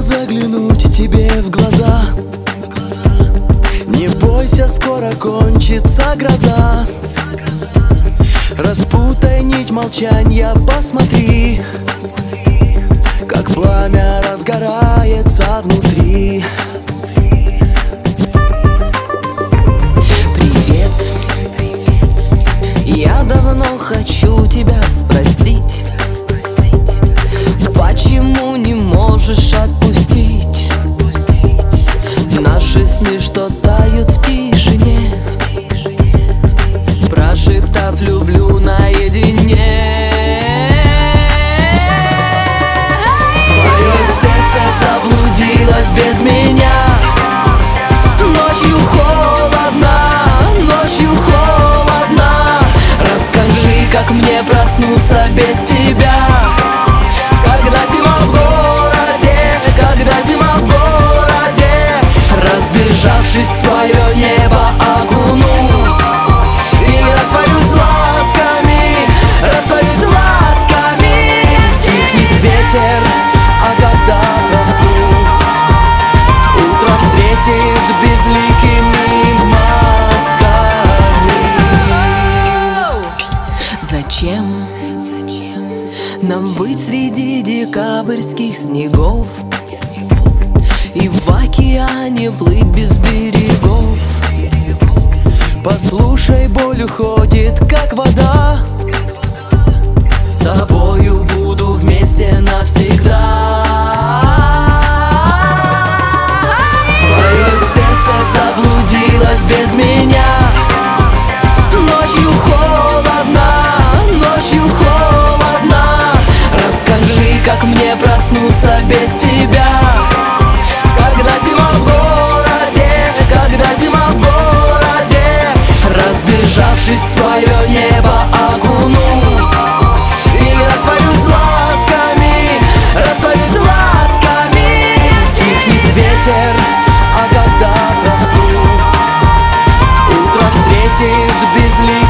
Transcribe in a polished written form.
заглянуть тебе в глаза. Не бойся, скоро кончится гроза. Распутай нить молчанья, посмотри, как пламя разгорается внутри. Привет, я давно хочу тебя спросить, почему не можешь отпустить наши сны, что тают в тишине, прошептав «люблю» наедине. Твое сердце заблудилось без меня. Ночью холодно, ночью холодно. Расскажи, как мне проснуться без тебя. Когда зима в городе, когда зима в городе, разбежавшись в твое небо, окунусь и растворюсь ласками, растворюсь ласками. Тихнет ветер, а когда проснусь, утро встретит безликими мазками. Зачем нам быть среди декабрьских снегов и в океане плыть без берегов? Послушай, боль уходит, как вода. С тобою буду вместе навсегда. Твое сердце заблудилось без меня. Ночью холодно, ночью холодно. Расскажи, как мне проснуться без тебя. Когда зима в городе, когда зима в городе, разбежавшись в твое небо, окунусь и растворюсь ласками, растворюсь ласками. Тихнет ветер, а когда проснусь, утро встретит безликими